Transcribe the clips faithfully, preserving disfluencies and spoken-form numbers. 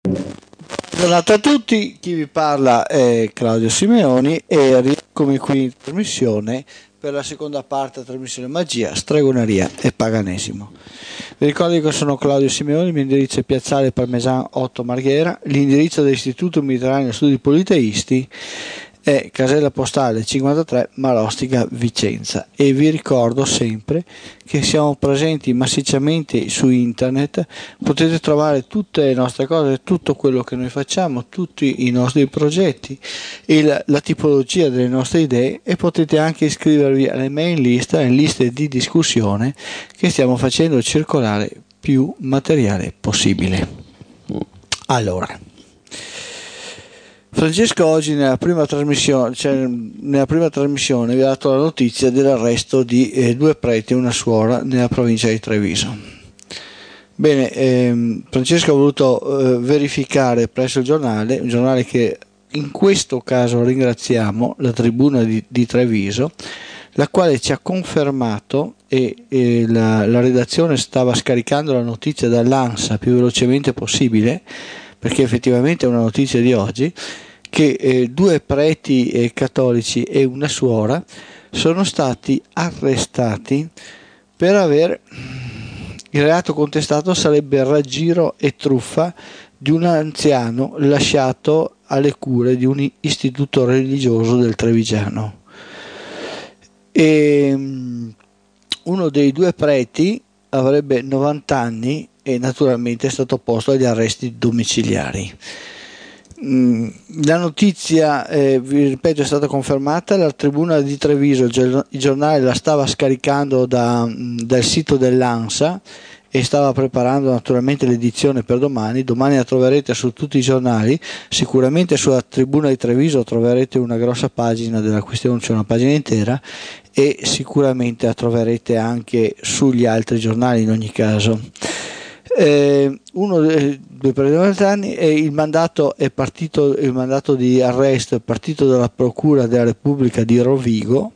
Buongiorno a tutti, chi vi parla è Claudio Simeoni e rieccomi qui in trasmissione per la seconda parte della trasmissione Magia, Stregoneria e Paganesimo. Vi ricordo che sono Claudio Simeoni, il mio indirizzo è Piazzale Parmesan otto Marghera, l'indirizzo dell'Istituto Mediterraneo Studi Politeisti è casella postale cinquantatré Marostica Vicenza, e vi ricordo sempre che siamo presenti massicciamente su internet, potete trovare tutte le nostre cose, tutto quello che noi facciamo, tutti i nostri progetti, il, la tipologia delle nostre idee, e potete anche iscrivervi alle mail list, alle liste di discussione che stiamo facendo circolare più materiale possibile. Allora, Francesco oggi nella prima trasmissione, cioè nella prima trasmissione vi ha dato la notizia dell'arresto di eh, due preti e una suora nella provincia di Treviso. Bene, ehm, Francesco ha voluto eh, verificare presso il giornale, un giornale che in questo caso ringraziamo, la Tribuna di, di Treviso, la quale ci ha confermato, e, e la, la redazione stava scaricando la notizia dall'ANSA più velocemente possibile, perché effettivamente è una notizia di oggi, che eh, due preti eh, cattolici e una suora sono stati arrestati per aver, il reato contestato sarebbe raggiro e truffa di un anziano lasciato alle cure di un istituto religioso del Trevigiano. E um, uno dei due preti avrebbe novanta anni e naturalmente è stato posto agli arresti domiciliari. La notizia, eh, vi ripeto, è stata confermata. La Tribuna di Treviso, il giornale, la stava scaricando da, dal sito dell'ANSA e stava preparando naturalmente l'edizione per domani. Domani la troverete su tutti i giornali, sicuramente sulla Tribuna di Treviso troverete una grossa pagina della questione, c'è una pagina intera, e sicuramente la troverete anche sugli altri giornali in ogni caso. Eh, uno dei due preti anni, e il mandato è partito, il mandato di arresto è partito dalla Procura della Repubblica di Rovigo,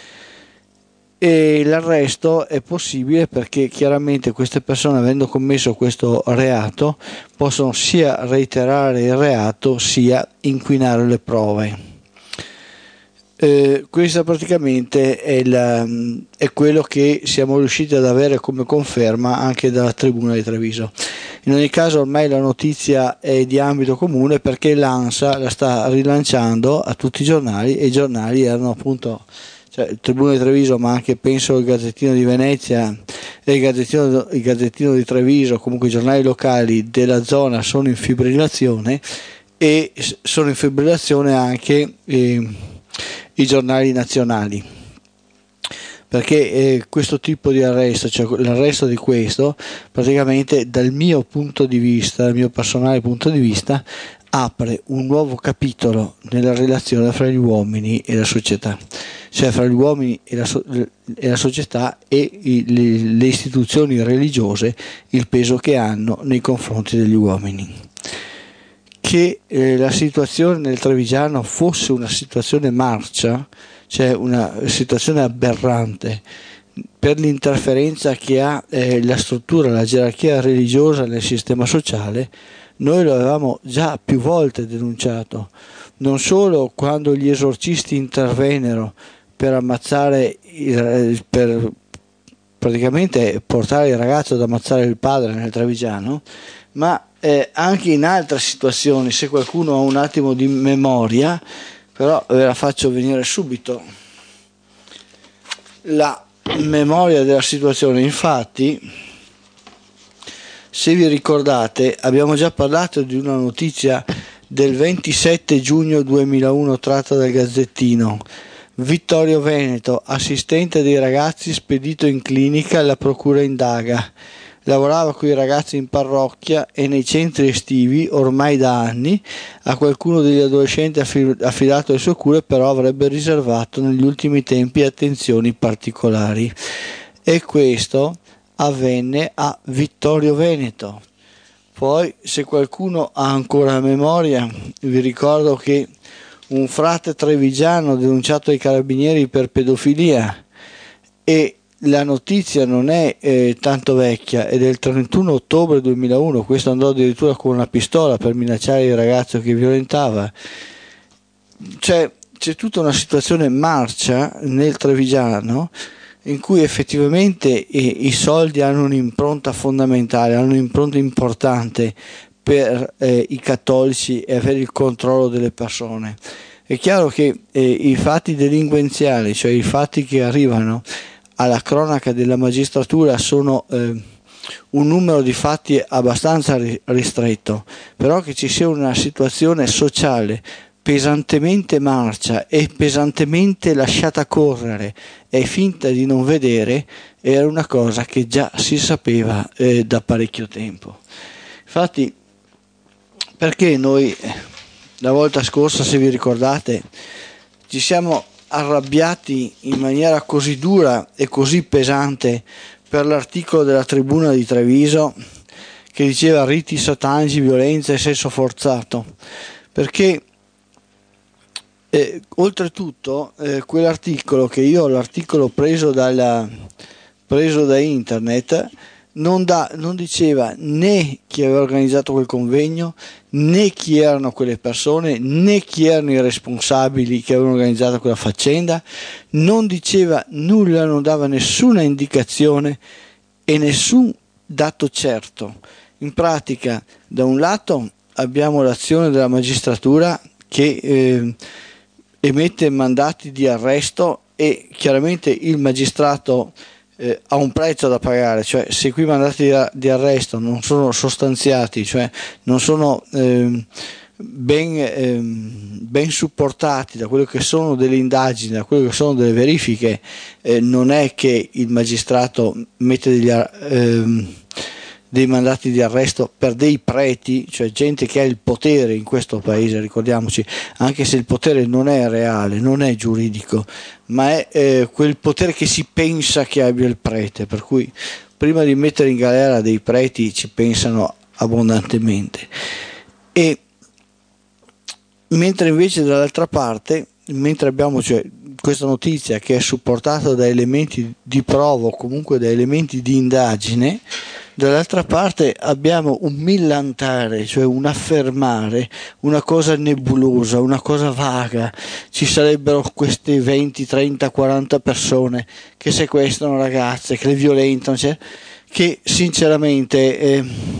e l'arresto è possibile perché chiaramente queste persone, avendo commesso questo reato, possono sia reiterare il reato sia inquinare le prove. Eh, questa praticamente è, la, è quello che siamo riusciti ad avere come conferma anche dalla Tribuna di Treviso. In ogni caso ormai la notizia è di ambito comune, perché l'ANSA la sta rilanciando a tutti i giornali, e i giornali erano appunto, cioè il Tribuna di Treviso, ma anche penso il Gazzettino di Venezia e il Gazzettino, il Gazzettino di Treviso, comunque i giornali locali della zona sono in fibrillazione, e sono in fibrillazione anche eh, i giornali nazionali, perché eh, questo tipo di arresto, cioè l'arresto di questo, praticamente dal mio punto di vista, dal mio personale punto di vista, apre un nuovo capitolo nella relazione fra gli uomini e la società, cioè fra gli uomini e la, so- e la società e i, le, le istituzioni religiose, il peso che hanno nei confronti degli uomini. Che eh, la situazione nel Trevigiano fosse una situazione marcia, cioè una situazione aberrante per l'interferenza che ha eh, la struttura, la gerarchia religiosa nel sistema sociale, noi lo avevamo già più volte denunciato, non solo quando gli esorcisti intervennero per ammazzare, il, per praticamente portare il ragazzo ad ammazzare il padre nel Trevigiano, ma eh, anche in altre situazioni. Se qualcuno ha un attimo di memoria, però ve la faccio venire subito la memoria della situazione. Infatti, se vi ricordate, abbiamo già parlato di una notizia del ventisette giugno duemilauno tratta dal Gazzettino. Vittorio Veneto, assistente dei ragazzi spedito in clinica, la procura indaga. Lavorava con i ragazzi in parrocchia e nei centri estivi ormai da anni. A qualcuno degli adolescenti affidato le sue cure però avrebbe riservato negli ultimi tempi attenzioni particolari, e questo avvenne a Vittorio Veneto. Poi, se qualcuno ha ancora memoria, vi ricordo che un frate trevigiano denunciato ai carabinieri per pedofilia, e la notizia non è eh, tanto vecchia, è del trentuno ottobre duemilauno. Questo andò addirittura con una pistola per minacciare il ragazzo che violentava. Cioè, c'è tutta una situazione marcia nel trevigiano in cui effettivamente i, i soldi hanno un'impronta fondamentale, hanno un'impronta importante per eh, i cattolici e avere il controllo delle persone. È chiaro che eh, i fatti delinquenziali, cioè i fatti che arrivano alla cronaca della magistratura, sono eh, un numero di fatti abbastanza ri- ristretto, però che ci sia una situazione sociale pesantemente marcia e pesantemente lasciata correre e finta di non vedere era una cosa che già si sapeva eh, da parecchio tempo. Infatti, perché noi la volta scorsa, se vi ricordate, ci siamo arrabbiati in maniera così dura e così pesante per l'articolo della Tribuna di Treviso che diceva riti satanici, violenza e sesso forzato? Perché Eh, oltretutto eh, quell'articolo, che io l'articolo preso, dalla, preso da internet, non, da, non diceva né chi aveva organizzato quel convegno, né chi erano quelle persone, né chi erano i responsabili che avevano organizzato quella faccenda, non diceva nulla, non dava nessuna indicazione e nessun dato certo. In pratica, da un lato abbiamo l'azione della magistratura che eh, emette mandati di arresto e chiaramente il magistrato eh, ha un prezzo da pagare, cioè se quei mandati di, di arresto non sono sostanziati, cioè non sono eh, ben, eh, ben supportati da quello che sono delle indagini, da quello che sono delle verifiche, eh, non è che il magistrato mette degli eh, dei mandati di arresto per dei preti, cioè gente che ha il potere in questo paese, ricordiamoci, anche se il potere non è reale, non è giuridico, ma è eh, quel potere che si pensa che abbia il prete, per cui prima di mettere in galera dei preti ci pensano abbondantemente. E mentre invece dall'altra parte, mentre abbiamo cioè, questa notizia che è supportata da elementi di prova o comunque da elementi di indagine, dall'altra parte abbiamo un millantare, cioè un affermare, una cosa nebulosa, una cosa vaga. Ci sarebbero queste venti, trenta, quaranta persone che sequestrano ragazze, che le violentano, cioè, che sinceramente eh,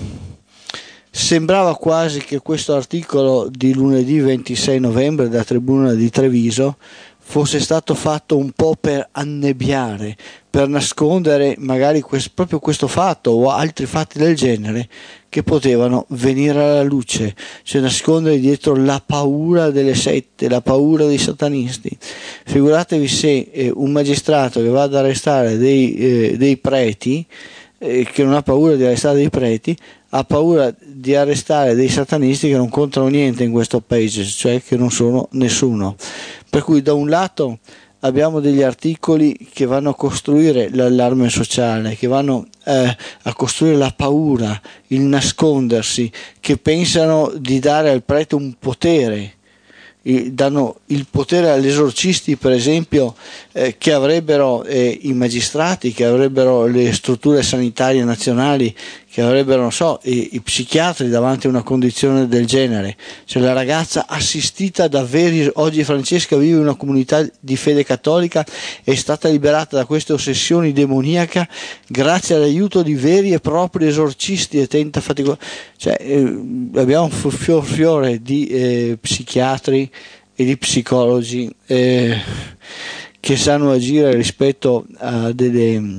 sembrava quasi che questo articolo di lunedì ventisei novembre della Tribuna di Treviso fosse stato fatto un po' per annebbiare, per nascondere magari quest, proprio questo fatto o altri fatti del genere che potevano venire alla luce, cioè nascondere dietro la paura delle sette, la paura dei satanisti. Figuratevi se eh, un magistrato che va ad arrestare dei, eh, dei preti, eh, che non ha paura di arrestare dei preti, ha paura di arrestare dei satanisti che non contano niente in questo paese, cioè che non sono nessuno. Per cui da un lato abbiamo degli articoli che vanno a costruire l'allarme sociale, che vanno eh, a costruire la paura, il nascondersi, che pensano di dare al prete un potere, danno il potere agli esorcisti, per esempio, eh, che avrebbero eh, i magistrati, che avrebbero le strutture sanitarie nazionali, che avrebbero, non so, i, i psichiatri davanti a una condizione del genere. Cioè la ragazza assistita da veri, oggi Francesca vive in una comunità di fede cattolica, è stata liberata da queste ossessioni demoniache grazie all'aiuto di veri e propri esorcisti e tenta fatico. Cioè eh, abbiamo un fior fiore di eh, psichiatri e di psicologi eh, che sanno agire rispetto a delle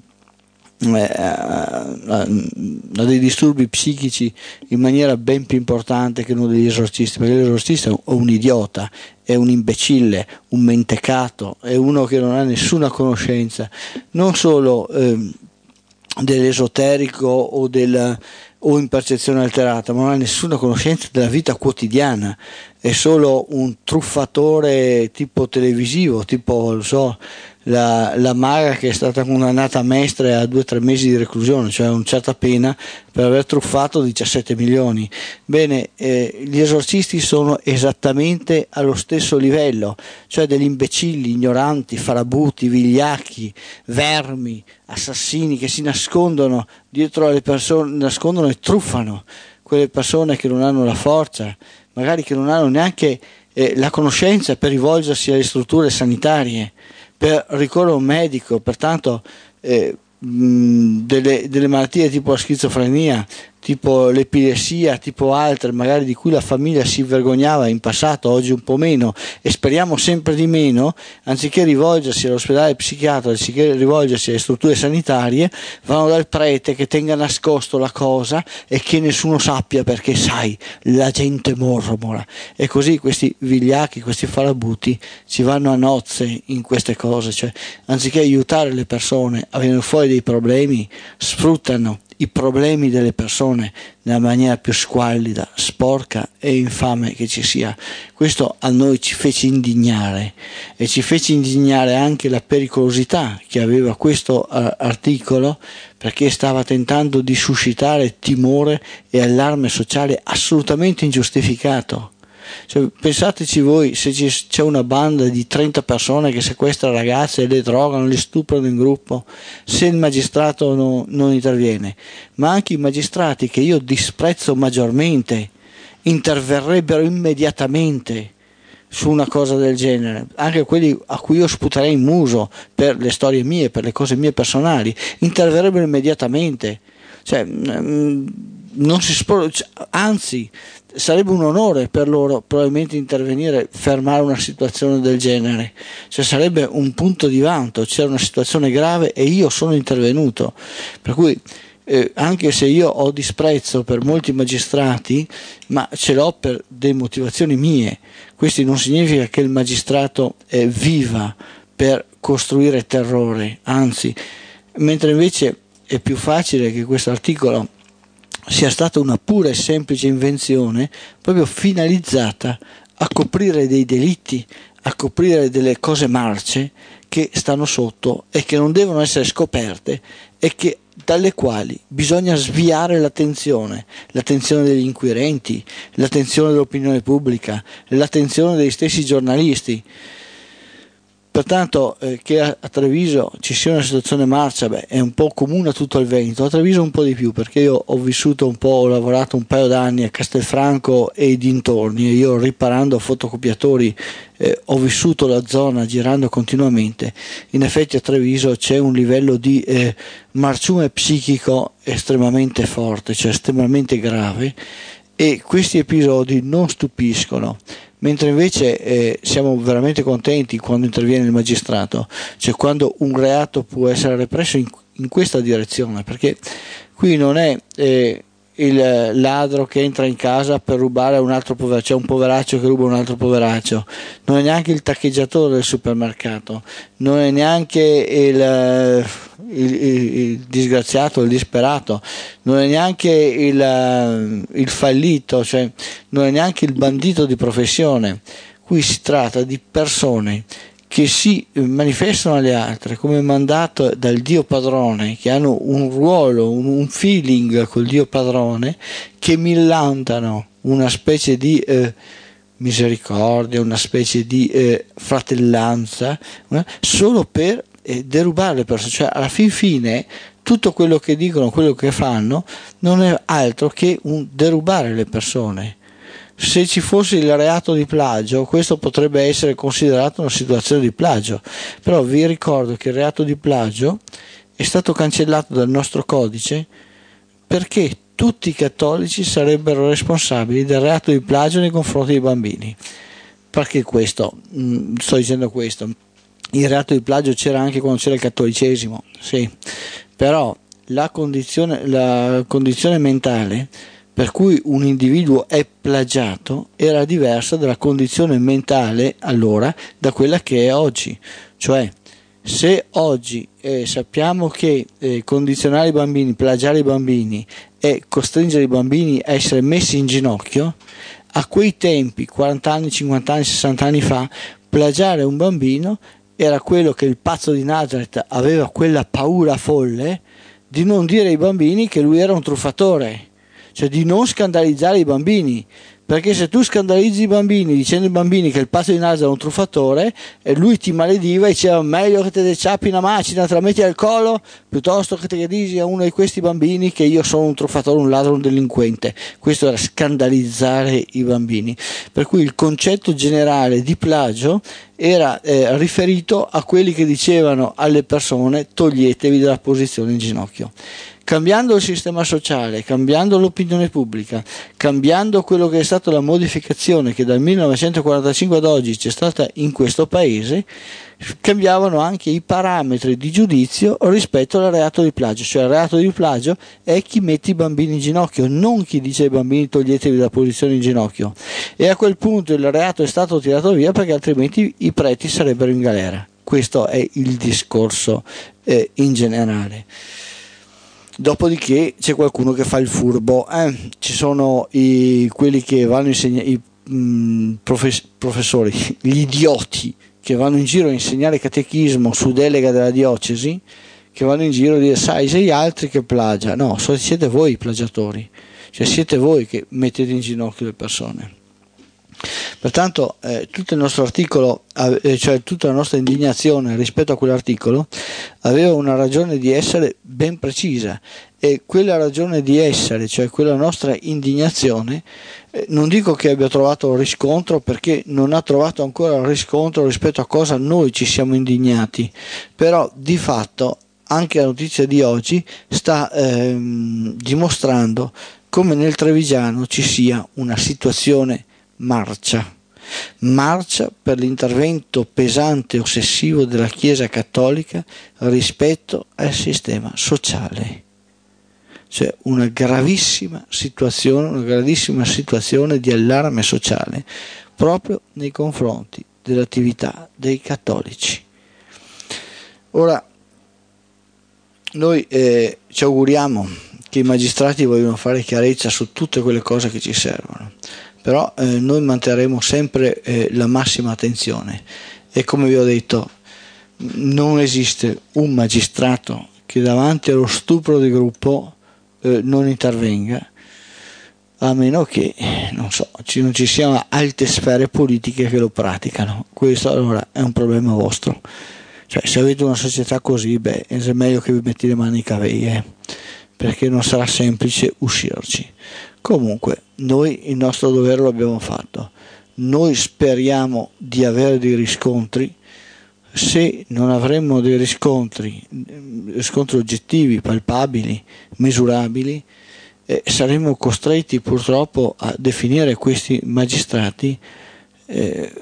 a, a, a dei disturbi psichici in maniera ben più importante che uno degli esorcisti, perché l'esorcista è un idiota, è un imbecille, un mentecato, è uno che non ha nessuna conoscenza non solo eh, dell'esoterico o del o in percezione alterata, ma non ha nessuna conoscenza della vita quotidiana, è solo un truffatore tipo televisivo, tipo, lo so, la, la maga che è stata condannata a Mestre a due o tre mesi di reclusione, cioè una certa pena per aver truffato diciassette milioni. Bene, eh, gli esorcisti sono esattamente allo stesso livello, cioè degli imbecilli, ignoranti, farabuti, vigliacchi, vermi, assassini che si nascondono dietro alle persone, nascondono e truffano quelle persone che non hanno la forza, magari che non hanno neanche eh, la conoscenza per rivolgersi alle strutture sanitarie, per ricorrere a un medico. Pertanto eh, mh, delle, delle malattie tipo la schizofrenia, tipo l'epilessia, tipo altre magari di cui la famiglia si vergognava in passato, oggi un po' meno, e speriamo sempre di meno, anziché rivolgersi all'ospedale psichiatrico, anziché rivolgersi alle strutture sanitarie, vanno dal prete che tenga nascosto la cosa e che nessuno sappia, perché sai, la gente mormora. E così questi vigliacchi, questi farabuti ci vanno a nozze in queste cose, cioè anziché aiutare le persone a venire fuori dei problemi, sfruttano i problemi delle persone nella maniera più squallida, sporca e infame che ci sia. Questo a noi ci fece indignare, e ci fece indignare anche la pericolosità che aveva questo uh, articolo, perché stava tentando di suscitare timore e allarme sociale assolutamente ingiustificato. Cioè, pensateci voi, se c'è una banda di trenta persone che sequestra ragazze e le drogano, le stuprano in gruppo, se il magistrato no, non interviene, ma anche i magistrati, che io disprezzo maggiormente, interverrebbero immediatamente su una cosa del genere. Anche quelli a cui io sputerei in muso per le storie mie, per le cose mie personali, interverrebbero immediatamente. Cioè, non si spor- anzi, sarebbe un onore per loro probabilmente intervenire, fermare una situazione del genere, cioè sarebbe un punto di vanto. C'era una situazione grave e io sono intervenuto, per cui eh, anche se io ho disprezzo per molti magistrati, ma ce l'ho per delle motivazioni mie, questo non significa che il magistrato eh, viva per costruire terrore, anzi, mentre invece è più facile che questo articolo sia stata una pura e semplice invenzione proprio finalizzata a coprire dei delitti, a coprire delle cose marce che stanno sotto e che non devono essere scoperte, e che dalle quali bisogna sviare l'attenzione, l'attenzione degli inquirenti, l'attenzione dell'opinione pubblica, l'attenzione degli stessi giornalisti. Pertanto eh, che a, a Treviso ci sia una situazione marcia, beh, è un po' comune a tutto il Veneto, a Treviso un po' di più, perché io ho vissuto un po', ho lavorato un paio d'anni a Castelfranco e i dintorni, e io riparando fotocopiatori eh, ho vissuto la zona girando continuamente. In effetti a Treviso c'è un livello di eh, marciume psichico estremamente forte, cioè estremamente grave, e questi episodi non stupiscono. Mentre invece eh, siamo veramente contenti quando interviene il magistrato, cioè quando un reato può essere represso in, in questa direzione, perché qui non è eh, il ladro che entra in casa per rubare a un altro poveraccio, cioè un poveraccio che ruba un altro poveraccio, non è neanche il taccheggiatore del supermercato, non è neanche il, il, il, il disgraziato, il disperato, non è neanche il, il fallito, cioè non è neanche il bandito di professione. Qui si tratta di persone che si manifestano alle altre come mandato dal Dio padrone, che hanno un ruolo, un, un feeling col Dio padrone, che millantano una specie di eh, misericordia, una specie di eh, fratellanza, eh, solo per eh, derubare le persone. Cioè alla fin fine tutto quello che dicono, quello che fanno, non è altro che un derubare le persone. Se ci fosse il reato di plagio, questo potrebbe essere considerato una situazione di plagio, però vi ricordo che il reato di plagio è stato cancellato dal nostro codice perché tutti i cattolici sarebbero responsabili del reato di plagio nei confronti dei bambini. Perché questo? Mm, sto dicendo questo. Il reato di plagio c'era anche quando c'era il cattolicesimo, sì, però la condizione, la condizione mentale per cui un individuo è plagiato era diversa dalla condizione mentale allora da quella che è oggi. Cioè, se oggi eh, sappiamo che eh, condizionare i bambini, plagiare i bambini è costringere i bambini a essere messi in ginocchio, a quei tempi, quaranta anni, cinquanta anni, sessanta anni fa, plagiare un bambino era quello che il pazzo di Nazareth aveva quella paura folle di non dire ai bambini che lui era un truffatore, cioè di non scandalizzare i bambini, perché se tu scandalizzi i bambini dicendo ai bambini che il pazzo di Nazareth è un truffatore e lui ti malediva e diceva meglio che te decciappi una macina, te la metti al collo piuttosto che te dici a uno di questi bambini che io sono un truffatore, un ladro, un delinquente. Questo era scandalizzare i bambini, per cui il concetto generale di plagio era eh, riferito a quelli che dicevano alle persone toglietevi dalla posizione in ginocchio. Cambiando il sistema sociale, cambiando l'opinione pubblica, cambiando quello che è stata la modificazione che dal millenovecentoquarantacinque ad oggi c'è stata in questo paese, cambiavano anche i parametri di giudizio rispetto al reato di plagio. Cioè il reato di plagio è chi mette i bambini in ginocchio, non chi dice ai bambini toglietevi la posizione in ginocchio. E a quel punto il reato è stato tirato via perché altrimenti i preti sarebbero in galera. Questo è il discorso eh, in generale. Dopodiché c'è qualcuno che fa il furbo, eh? Ci sono i, quelli che vanno a insegnare, i mh, profes- professori, gli idioti che vanno in giro a insegnare catechismo su delega della diocesi, che vanno in giro a dire sai sei gli altri che plagia, no, siete voi i plagiatori, cioè siete voi che mettete in ginocchio le persone. Pertanto eh, tutto il nostro articolo, eh, cioè tutta la nostra indignazione rispetto a quell'articolo aveva una ragione di essere ben precisa, e quella ragione di essere, cioè quella nostra indignazione, eh, non dico che abbia trovato riscontro, perché non ha trovato ancora riscontro rispetto a cosa noi ci siamo indignati, però di fatto anche la notizia di oggi sta ehm, dimostrando come nel Trevigiano ci sia una situazione marcia, marcia per l'intervento pesante e ossessivo della Chiesa Cattolica rispetto al sistema sociale. Cioè una gravissima situazione, una gravissima situazione di allarme sociale proprio nei confronti dell'attività dei cattolici. Ora, noi eh, ci auguriamo che i magistrati vogliono fare chiarezza su tutte quelle cose che ci servono, però eh, noi manterremo sempre eh, la massima attenzione, e come vi ho detto non esiste un magistrato che davanti allo stupro di gruppo eh, non intervenga, a meno che non so, ci, non ci siano alte sfere politiche che lo praticano. Questo allora è un problema vostro, cioè se avete una società così, beh, è meglio che vi metti le mani in caviglie, perché non sarà semplice uscirci. Comunque noi il nostro dovere lo abbiamo fatto, noi speriamo di avere dei riscontri. Se non avremo dei riscontri, riscontri oggettivi, palpabili, misurabili, eh, saremo costretti purtroppo a definire questi magistrati eh,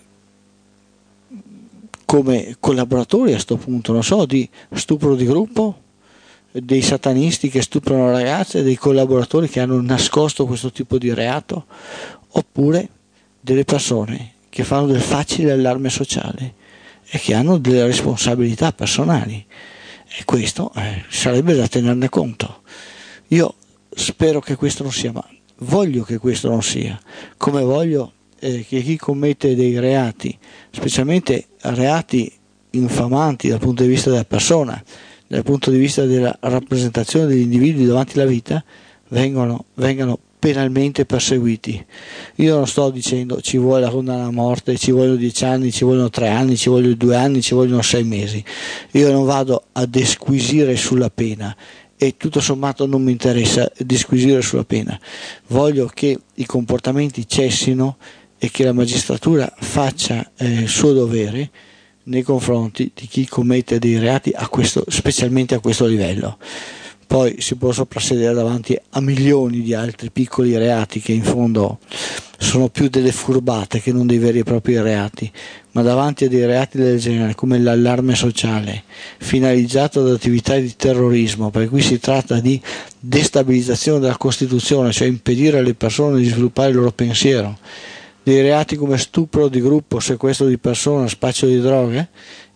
come collaboratori a questo punto, non so, di stupro di gruppo, dei satanisti che stuprano ragazze, dei collaboratori che hanno nascosto questo tipo di reato, oppure delle persone che fanno del facile allarme sociale e che hanno delle responsabilità personali, e questo eh, sarebbe da tenerne conto. Io spero che questo non sia, ma voglio che questo non sia, come voglio eh, che chi commette dei reati, specialmente reati infamanti dal punto di vista della persona, dal punto di vista della rappresentazione degli individui davanti alla vita, vengano, vengano penalmente perseguiti. Io non sto dicendo ci vuole la condanna a morte, ci vogliono dieci anni, ci vogliono tre anni, ci vogliono due anni, ci vogliono sei mesi. Io non vado a disquisire sulla pena, e tutto sommato non mi interessa disquisire sulla pena. Voglio che i comportamenti cessino e che la magistratura faccia eh, il suo dovere nei confronti di chi commette dei reati a questo, specialmente a questo livello. Poi si può soprassedere davanti a milioni di altri piccoli reati che in fondo sono più delle furbate che non dei veri e propri reati, ma davanti a dei reati del genere come l'allarme sociale finalizzato ad attività di terrorismo, per cui si tratta di destabilizzazione della Costituzione, cioè impedire alle persone di sviluppare il loro pensiero, dei reati come stupro di gruppo, sequestro di persona, spaccio di droghe,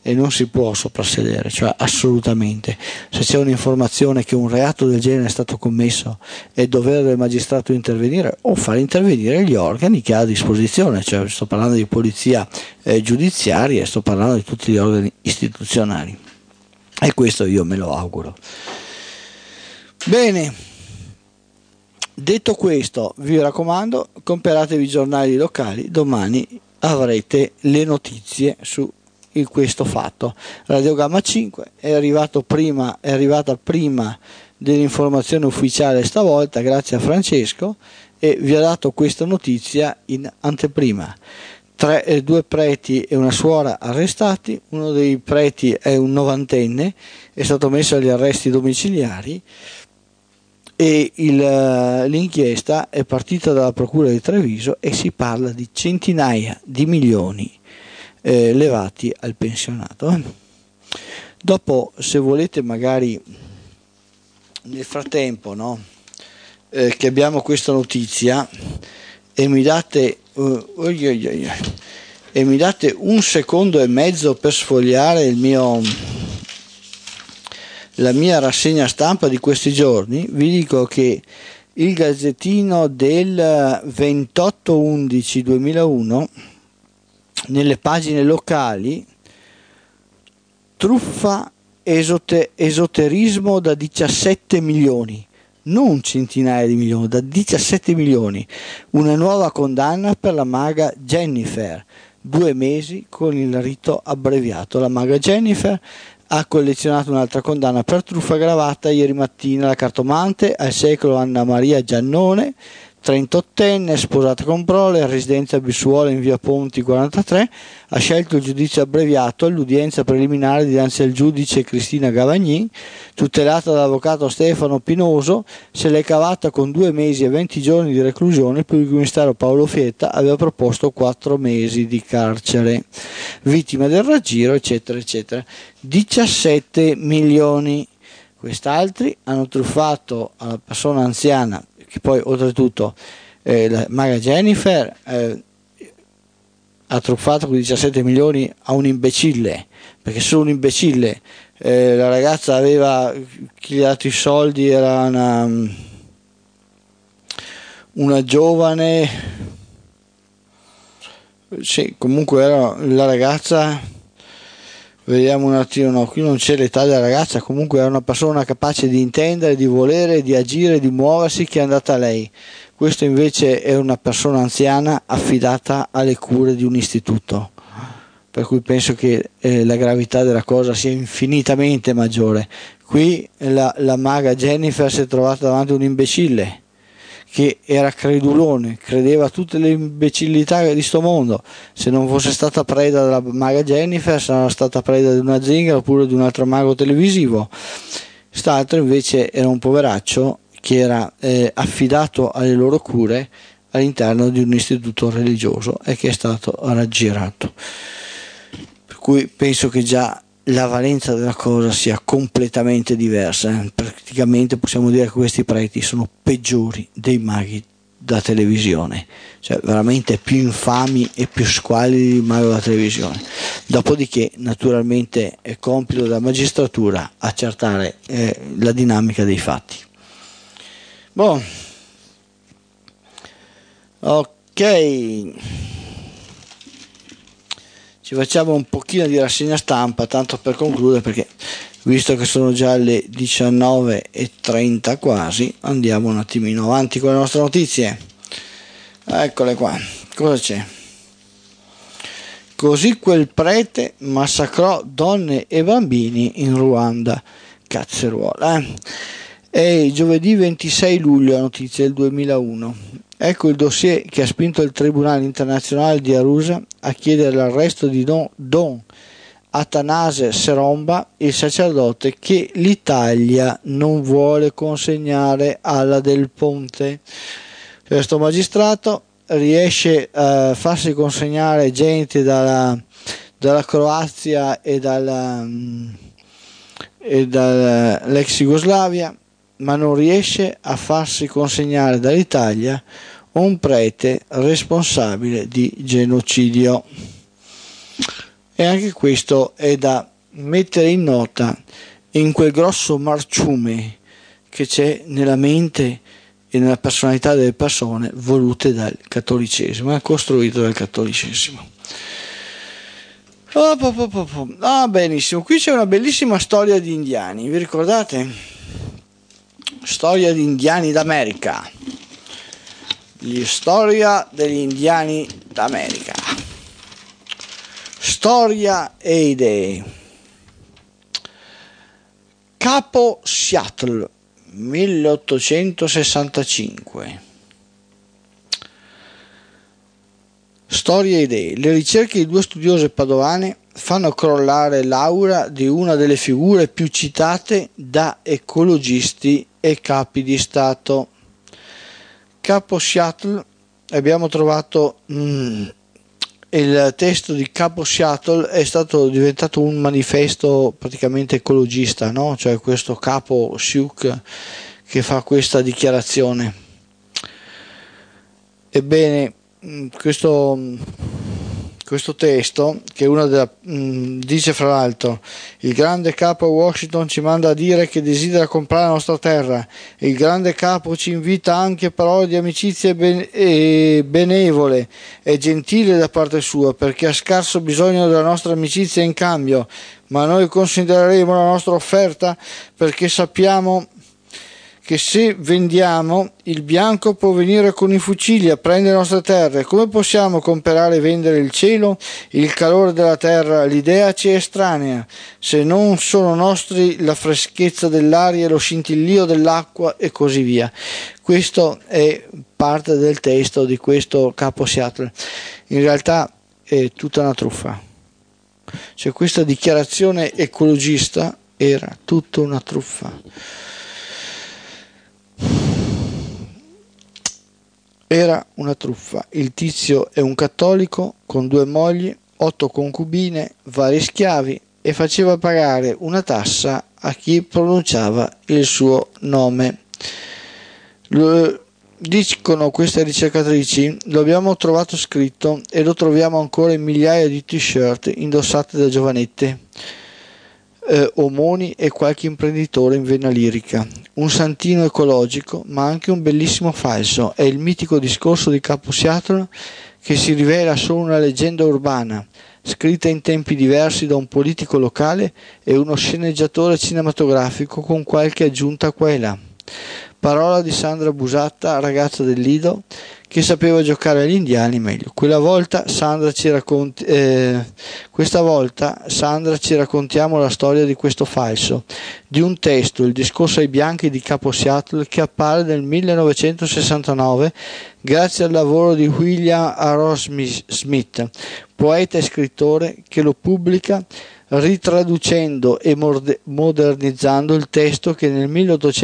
e non si può soprassedere, cioè assolutamente. Se c'è un'informazione che un reato del genere è stato commesso, è dovere del magistrato intervenire o far intervenire gli organi che ha a disposizione, cioè sto parlando di polizia eh, giudiziaria, sto parlando di tutti gli organi istituzionali, e questo io me lo auguro. Bene, detto questo, vi raccomando, comperatevi i giornali locali, domani avrete le notizie su in questo fatto. Radio Gamma cinque è arrivato prima, è arrivata prima dell'informazione ufficiale stavolta, grazie a Francesco, e vi ha dato questa notizia in anteprima. Tre, eh, due preti e una suora arrestati, uno dei preti è un novantenne, è stato messo agli arresti domiciliari, e il, l'inchiesta è partita dalla procura di Treviso e si parla di centinaia di milioni eh, levati al pensionato. Dopo, se volete, magari nel frattempo, no, eh, che abbiamo questa notizia, e mi date uh, oi, oi, oi, e mi date un secondo e mezzo per sfogliare il mio la mia rassegna stampa di questi giorni, vi dico che il Gazzettino del ventotto undici duemilauno, nelle pagine locali, truffa esote, esoterismo da diciassette milioni, non centinaia di milioni, da diciassette milioni, una nuova condanna per la maga Jennifer, due mesi con il rito abbreviato. La maga Jennifer ha collezionato un'altra condanna per truffa aggravata ieri mattina. La cartomante, al secolo Anna Maria Giannone, trentottenne, sposata con prole, residenza a Bissuola in via Ponti quarantatré, ha scelto il giudizio abbreviato all'udienza preliminare dinanzi al giudice Cristina Gavagnin, tutelata dall'avvocato Stefano Pinoso. Se l'è cavata con due mesi e venti giorni di reclusione, più il ministero Paolo Fietta aveva proposto quattro mesi di carcere. Vittima del raggiro, eccetera, eccetera. diciassette milioni. Quest'altri hanno truffato alla persona anziana, che poi oltretutto eh, la maga Jennifer eh, ha truffato con diciassette milioni a un imbecille, perché solo un imbecille, eh, la ragazza aveva, chi gli ha dato i soldi era una, una giovane, sì, comunque era la ragazza, vediamo un attimo, no, qui non c'è l'età della ragazza, comunque era una persona capace di intendere, di volere, di agire, di muoversi, che è andata a lei. Questo invece è una persona anziana affidata alle cure di un istituto, per cui penso che eh, la gravità della cosa sia infinitamente maggiore. Qui la, la maga Jennifer si è trovata davanti a un imbecille che era credulone, credeva a tutte le imbecillità di sto mondo. Se non fosse stata preda della maga Jennifer, sarebbe stata preda di una zingara oppure di un altro mago televisivo. Quest'altro invece era un poveraccio che era eh, affidato alle loro cure all'interno di un istituto religioso e che è stato raggirato. Per cui penso che già la valenza della cosa sia completamente diversa. Praticamente possiamo dire che questi preti sono peggiori dei maghi da televisione, cioè veramente più infami e più squalidi di mago da televisione. Dopodiché naturalmente è compito della magistratura accertare eh, la dinamica dei fatti. Boh. Ok, ci facciamo un pochino di rassegna stampa tanto per concludere, perché visto che sono già le diciannove e trenta quasi, andiamo un attimino avanti con le nostre notizie. Eccole qua. Cosa c'è? Così quel prete massacrò donne e bambini in Ruanda. Cazzeruola, eh? È giovedì ventisei luglio, la notizia del duemilauno. Ecco il dossier che ha spinto il Tribunale internazionale di Arusha a chiedere l'arresto di Don, Don Atanase Seromba, il sacerdote che l'Italia non vuole consegnare alla Del Ponte. Questo magistrato riesce a farsi consegnare gente dalla, dalla Croazia e dalla, e dall'ex Jugoslavia, ma non riesce a farsi consegnare dall'Italia un prete responsabile di genocidio. E anche questo è da mettere in nota in quel grosso marciume che c'è nella mente e nella personalità delle persone volute dal cattolicesimo, è costruito dal cattolicesimo. Oh, oh, oh, oh, oh. Ah, benissimo, qui c'è una bellissima storia di indiani, vi ricordate? Storia di indiani d'America. La storia degli indiani d'America. Storia e idee. Capo Seattle, milleottocentosessantacinque. Storia e idee. Le ricerche di due studiose padovane fanno crollare l'aura di una delle figure più citate da ecologisti e capi di Stato. Capo Seattle, abbiamo trovato mm, il testo di Capo Seattle è stato diventato un manifesto praticamente ecologista, no? Cioè questo capo Sioux che fa questa dichiarazione. Ebbene, questo, questo testo, che una della, mh, dice fra l'altro: il grande capo Washington ci manda a dire che desidera comprare la nostra terra, il grande capo ci invita anche parole di amicizia ben, e benevole e gentile da parte sua, perché ha scarso bisogno della nostra amicizia in cambio, ma noi considereremo la nostra offerta perché sappiamo che se vendiamo, il bianco può venire con i fucili a prendere le nostre terre. Come possiamo comprare e vendere il cielo, il calore della terra? L'idea ci è estranea, se non sono nostri la freschezza dell'aria, lo scintillio dell'acqua e così via. Questo è parte del testo di questo Capo Seattle. In realtà è tutta una truffa. Cioè, questa dichiarazione ecologista era tutta una truffa. Era una truffa. Il tizio è un cattolico con due mogli, otto concubine, vari schiavi e faceva pagare una tassa a chi pronunciava il suo nome. Lo dicono queste ricercatrici, lo abbiamo trovato scritto e lo troviamo ancora in migliaia di t-shirt indossate da giovanette, eh, omoni e qualche imprenditore in vena lirica. Un santino ecologico, ma anche un bellissimo falso. È il mitico discorso di Capo Seattle che si rivela solo una leggenda urbana, scritta in tempi diversi da un politico locale e uno sceneggiatore cinematografico con qualche aggiunta qua e là. Parola di Sandra Busatta, ragazza del Lido, che sapeva giocare agli indiani meglio. Quella volta Sandra ci racconti, eh, questa volta Sandra ci raccontiamo la storia di questo falso, di un testo, il discorso ai bianchi di Capo Seattle, che appare nel millenovecentosessantanove grazie al lavoro di William Arrowsmith, poeta e scrittore, che lo pubblica ritraducendo e modernizzando il testo che nel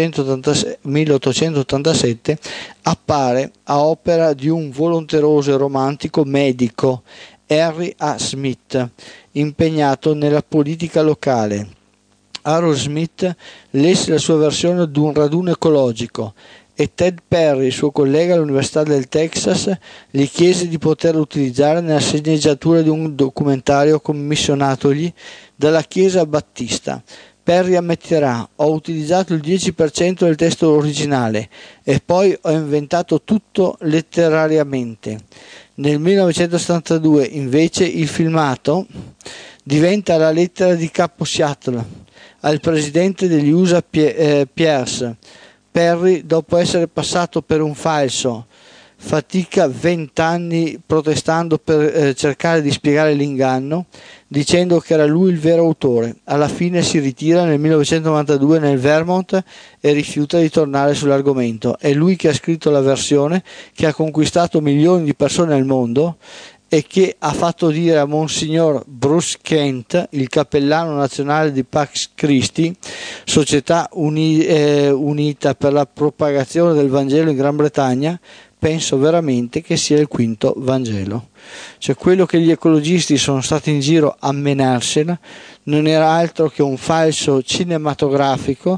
milleottocentottantasette appare a opera di un volonteroso e romantico medico, Henry A. Smith, impegnato nella politica locale. Arrowsmith lesse la sua versione di un raduno ecologico e Ted Perry, suo collega all'Università del Texas, gli chiese di poterlo utilizzare nella sceneggiatura di un documentario commissionatogli dalla Chiesa Battista. Perry ammetterà: ho utilizzato il dieci per cento del testo originale e poi ho inventato tutto letterariamente. Nel millenovecentosettantadue invece il filmato diventa la lettera di Capo Seattle al presidente degli U S A Pierce. Perry, dopo essere passato per un falso, fatica vent'anni protestando per eh, cercare di spiegare l'inganno, dicendo che era lui il vero autore. Alla fine si ritira nel millenovecentonovantadue nel Vermont e rifiuta di tornare sull'argomento. È lui che ha scritto la versione che ha conquistato milioni di persone nel mondo e che ha fatto dire a Monsignor Bruce Kent, il cappellano nazionale di Pax Christi, società uni, eh, unita per la propagazione del Vangelo in Gran Bretagna: penso veramente che sia il quinto Vangelo. Cioè, quello che gli ecologisti sono stati in giro a menarsela non era altro che un falso cinematografico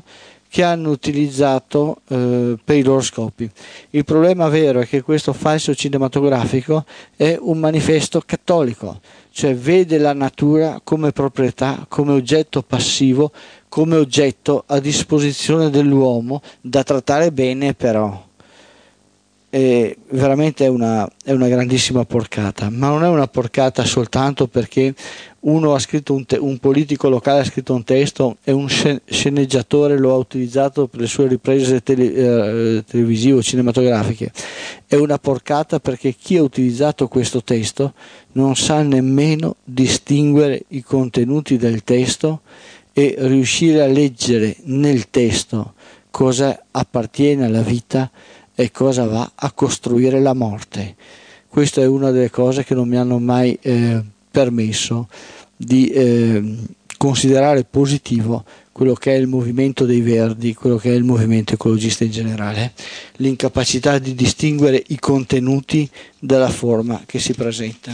che hanno utilizzato eh, per i loro scopi. Il problema vero è che questo falso cinematografico è un manifesto cattolico, cioè vede la natura come proprietà, come oggetto passivo, come oggetto a disposizione dell'uomo da trattare bene, però. È veramente è una, è una grandissima porcata, ma non è una porcata soltanto perché uno ha scritto un, te- un politico locale ha scritto un testo e un sceneggiatore lo ha utilizzato per le sue riprese tele, eh, televisive o cinematografiche. È una porcata perché chi ha utilizzato questo testo non sa nemmeno distinguere i contenuti del testo e riuscire a leggere nel testo cosa appartiene alla vita e cosa va a costruire la morte. Questa è una delle cose che non mi hanno mai eh, permesso di eh, considerare positivo quello che è il movimento dei Verdi, quello che è il movimento ecologista in generale, l'incapacità di distinguere i contenuti dalla forma che si presenta.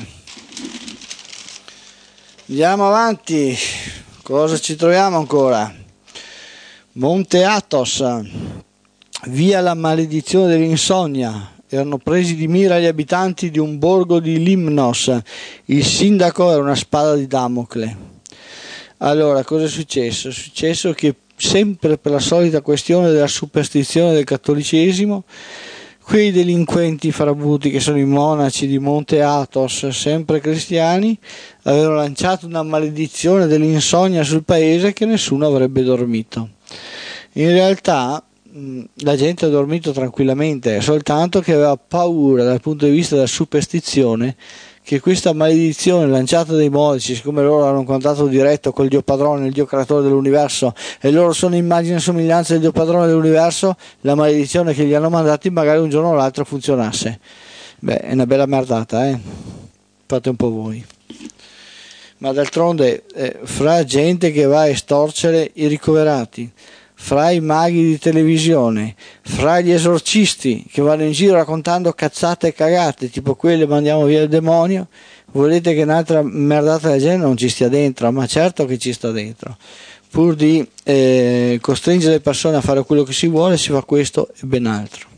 Andiamo avanti, cosa ci troviamo ancora? Monte Athos. Via la maledizione dell'insonnia. Erano presi di mira gli abitanti di un borgo di Limnos. Il sindaco era una spada di Damocle. Allora, cosa è successo? È successo che sempre per la solita questione della superstizione del cattolicesimo, quei delinquenti farabuti che sono i monaci di Monte Athos, sempre cristiani, avevano lanciato una maledizione dell'insonnia sul paese che nessuno avrebbe dormito. In realtà la gente ha dormito tranquillamente, soltanto che aveva paura dal punto di vista della superstizione che questa maledizione lanciata dai monaci, siccome loro hanno un contatto diretto col Dio Padrone, il Dio Creatore dell'universo, e loro sono immagine e somiglianza del Dio Padrone dell'universo, la maledizione che gli hanno mandati magari un giorno o l'altro funzionasse. Beh, è una bella merdata, eh? Fate un po' voi. Ma d'altronde, eh, fra gente che va a estorcere i ricoverati, fra i maghi di televisione, fra gli esorcisti che vanno in giro raccontando cazzate e cagate, tipo quelle mandiamo via il demonio, volete che un'altra merdata del genere non ci stia dentro? Ma certo che ci sta dentro. Pur di eh, costringere le persone a fare quello che si vuole, si fa questo e ben altro.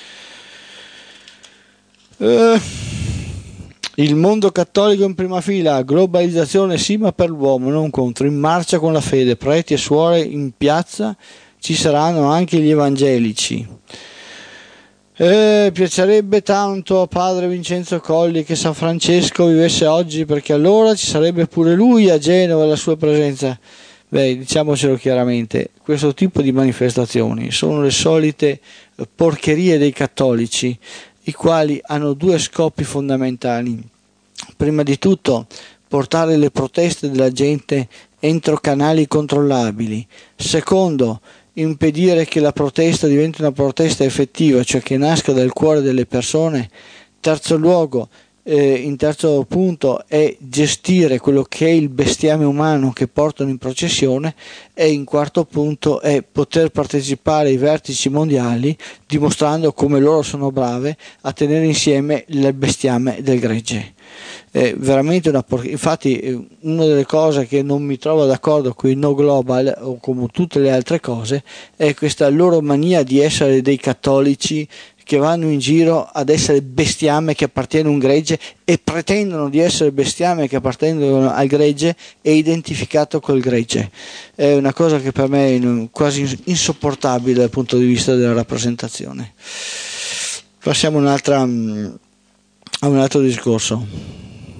Eh, il mondo cattolico in prima fila, globalizzazione sì ma per l'uomo, non contro, in marcia con la fede, preti e suore in piazza, ci saranno anche gli evangelici. Eh, piacerebbe tanto a padre Vincenzo Colli che San Francesco vivesse oggi, perché allora ci sarebbe pure lui a Genova, la sua presenza. Beh, diciamocelo chiaramente, questo tipo di manifestazioni sono le solite porcherie dei cattolici, i quali hanno due scopi fondamentali. Prima di tutto, portare le proteste della gente entro canali controllabili. Secondo, impedire che la protesta diventi una protesta effettiva, cioè che nasca dal cuore delle persone. Terzo luogo, eh, in terzo punto, è gestire quello che è il bestiame umano che portano in processione, e in quarto punto è poter partecipare ai vertici mondiali dimostrando come loro sono brave a tenere insieme il bestiame del gregge. È veramente una por- infatti una delle cose che non mi trovo d'accordo con i no global o come tutte le altre cose è questa loro mania di essere dei cattolici che vanno in giro ad essere bestiame che appartiene a un gregge e pretendono di essere bestiame che appartengono al gregge e identificato col gregge. È una cosa che per me è quasi insopportabile dal punto di vista della rappresentazione. Passiamo un'altra, a un altro discorso.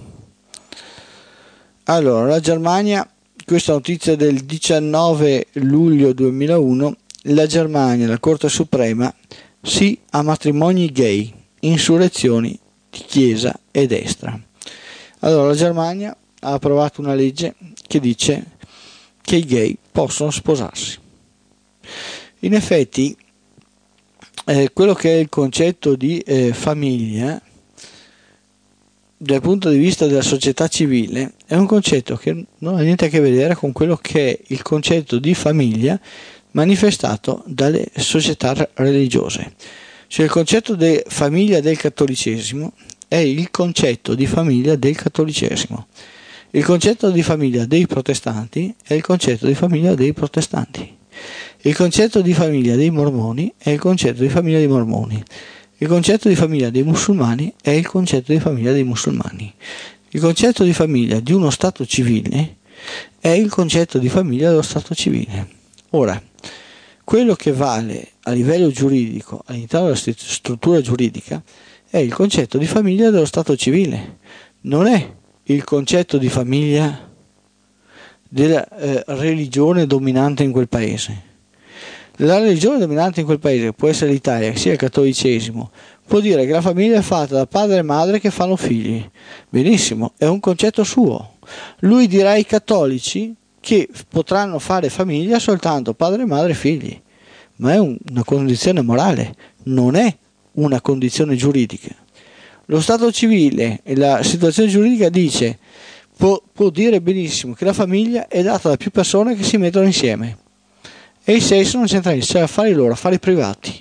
Allora, la Germania, questa notizia del diciannove luglio duemilauno, la Germania, la Corte Suprema, sì a matrimoni gay, insurrezioni di chiesa e destra. Allora, la Germania ha approvato una legge che dice che i gay possono sposarsi. In effetti, eh, quello che è il concetto di eh, famiglia, dal punto di vista della società civile, è un concetto che non ha niente a che vedere con quello che è il concetto di famiglia manifestato dalle società religiose. Cioè il concetto di famiglia del cattolicesimo è il concetto di famiglia del cattolicesimo. Il concetto di famiglia dei protestanti è il concetto di famiglia dei protestanti. Il concetto di famiglia dei mormoni è il concetto di famiglia dei mormoni. Il concetto di famiglia dei musulmani è il concetto di famiglia dei musulmani. Il concetto di famiglia di uno Stato civile è il concetto di famiglia dello Stato civile. Ora, quello che vale a livello giuridico, all'interno della struttura giuridica, è il concetto di famiglia dello Stato civile, non è il concetto di famiglia della eh, religione dominante in quel paese. La religione dominante in quel paese, può essere l'Italia, che sia il cattolicesimo, può dire che la famiglia è fatta da padre e madre che fanno figli. Benissimo, è un concetto suo. Lui dirà ai cattolici che potranno fare famiglia soltanto padre e madre e figli, ma è un, una condizione morale, non è una condizione giuridica. Lo Stato civile e la situazione giuridica dice, può, può dire benissimo che la famiglia è data da più persone che si mettono insieme. E il sesso non c'entra niente, cioè affari loro, affari privati.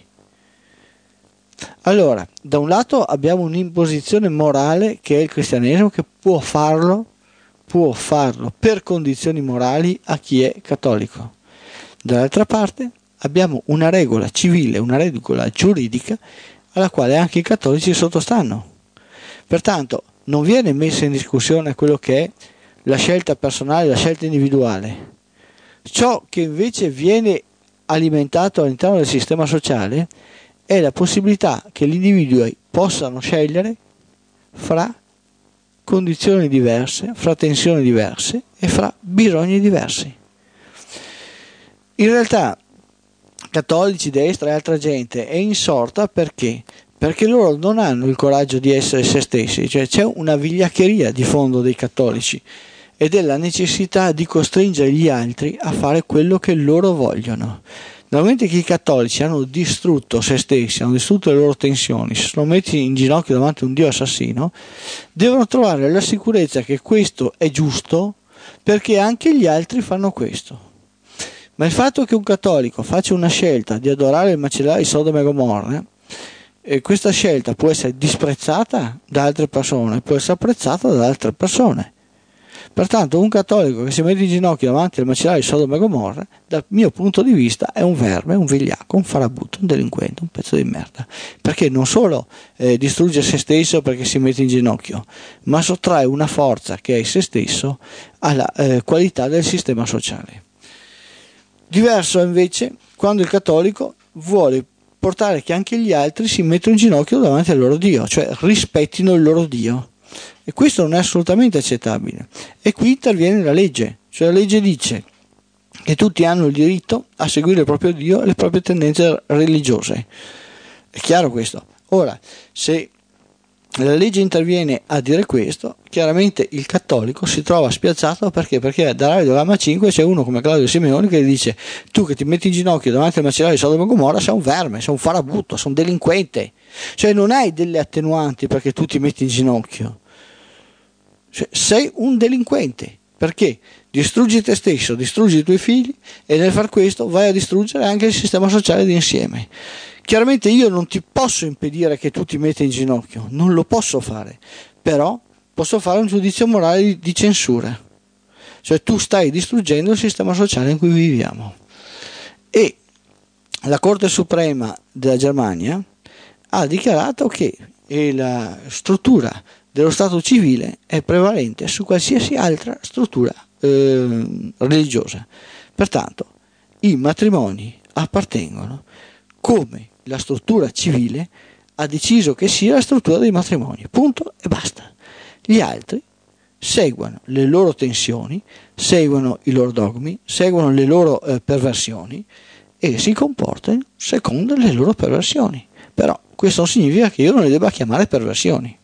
Allora, da un lato abbiamo un'imposizione morale che è il cristianesimo, che può farlo, può farlo per condizioni morali a chi è cattolico. Dall'altra parte abbiamo una regola civile, una regola giuridica alla quale anche i cattolici sottostanno. Pertanto non viene messa in discussione quello che è la scelta personale, la scelta individuale. Ciò che invece viene alimentato all'interno del sistema sociale è la possibilità che gli individui possano scegliere fra condizioni diverse, fra tensioni diverse e fra bisogni diversi. In realtà cattolici, destra e altra gente è insorta perché? Perché loro non hanno il coraggio di essere se stessi, cioè c'è una vigliaccheria di fondo dei cattolici ed è la necessità di costringere gli altri a fare quello che loro vogliono. Nel momento che i cattolici hanno distrutto se stessi, hanno distrutto le loro tensioni, si sono messi in ginocchio davanti a un Dio assassino, devono trovare la sicurezza che questo è giusto perché anche gli altri fanno questo. Ma il fatto che un cattolico faccia una scelta di adorare il macellaio di Sodoma e Gomorra, e questa scelta può essere disprezzata da altre persone, può essere apprezzata da altre persone. Pertanto un cattolico che si mette in ginocchio davanti al macellaio di Sodoma e Gomorra, dal mio punto di vista è un verme, un vigliacco, un farabutto, un delinquente, un pezzo di merda, perché non solo eh, distrugge se stesso perché si mette in ginocchio, ma sottrae una forza che è se stesso alla eh, qualità del sistema sociale. Diverso invece quando il cattolico vuole portare che anche gli altri si mettano in ginocchio davanti al loro Dio, cioè rispettino il loro Dio. E questo non è assolutamente accettabile. E qui interviene la legge, cioè la legge dice che tutti hanno il diritto a seguire il proprio Dio e le proprie tendenze religiose. È chiaro questo? Ora, se la legge interviene a dire questo, chiaramente il cattolico si trova spiazzato perché? Perché da Radio Gamma cinque c'è uno come Claudio Simeoni che dice: tu che ti metti in ginocchio davanti al macellaio di Sodoma e Gomorra sei un verme, sei un farabutto, sei un delinquente. Cioè non hai delle attenuanti perché tu ti metti in ginocchio. Cioè, sei un delinquente perché distruggi te stesso, distruggi i tuoi figli e nel far questo vai a distruggere anche il sistema sociale d'insieme. Chiaramente io non ti posso impedire che tu ti metta in ginocchio, non lo posso fare, però posso fare un giudizio morale di, di censura, cioè tu stai distruggendo il sistema sociale in cui viviamo. E la Corte Suprema della Germania ha dichiarato che la struttura dello Stato civile è prevalente su qualsiasi altra struttura eh, religiosa. Pertanto i matrimoni appartengono come la struttura civile ha deciso che sia la struttura dei matrimoni, punto e basta. Gli altri seguono le loro tensioni, seguono i loro dogmi, seguono le loro eh, perversioni e si comportano secondo le loro perversioni. Però questo non significa che io non le debba chiamare perversioni.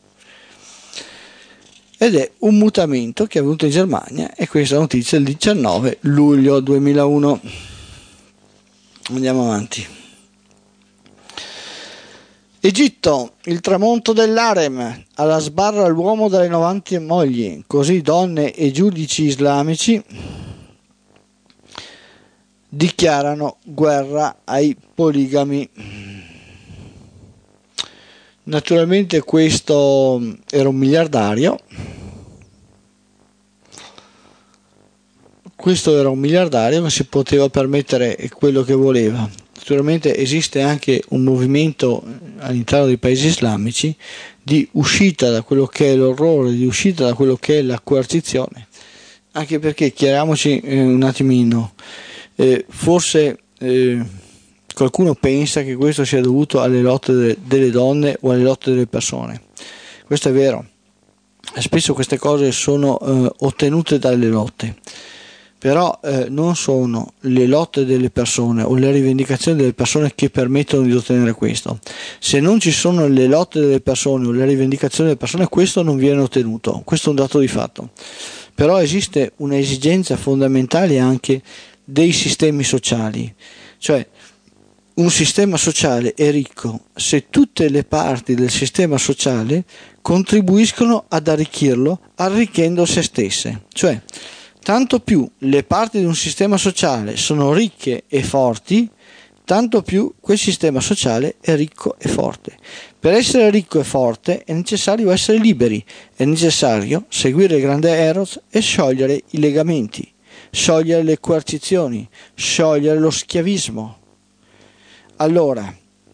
Ed è un mutamento che è avvenuto in Germania, e questa notizia è il diciannove luglio duemilauno. Andiamo avanti. Egitto, il tramonto dell'harem, alla sbarra l'uomo dalle novanta mogli, così donne e giudici islamici dichiarano guerra ai poligami. Naturalmente questo era un miliardario, questo era un miliardario che si poteva permettere quello che voleva. Naturalmente esiste anche un movimento all'interno dei paesi islamici di uscita da quello che è l'orrore, di uscita da quello che è la coercizione, anche perché, chiariamoci eh, un attimino, eh, forse eh, qualcuno pensa che questo sia dovuto alle lotte de- delle donne o alle lotte delle persone. Questo è vero, spesso queste cose sono eh, ottenute dalle lotte, però eh, non sono le lotte delle persone o le rivendicazioni delle persone che permettono di ottenere questo. Se non ci sono le lotte delle persone o le rivendicazioni delle persone, questo non viene ottenuto, questo è un dato di fatto. Però esiste un'esigenza fondamentale anche dei sistemi sociali, cioè un sistema sociale è ricco se tutte le parti del sistema sociale contribuiscono ad arricchirlo, arricchendo se stesse. Cioè, tanto più le parti di un sistema sociale sono ricche e forti, tanto più quel sistema sociale è ricco e forte. Per essere ricco e forte è necessario essere liberi, è necessario seguire il grande Eros e sciogliere i legamenti, sciogliere le coercizioni, sciogliere lo schiavismo. Allora,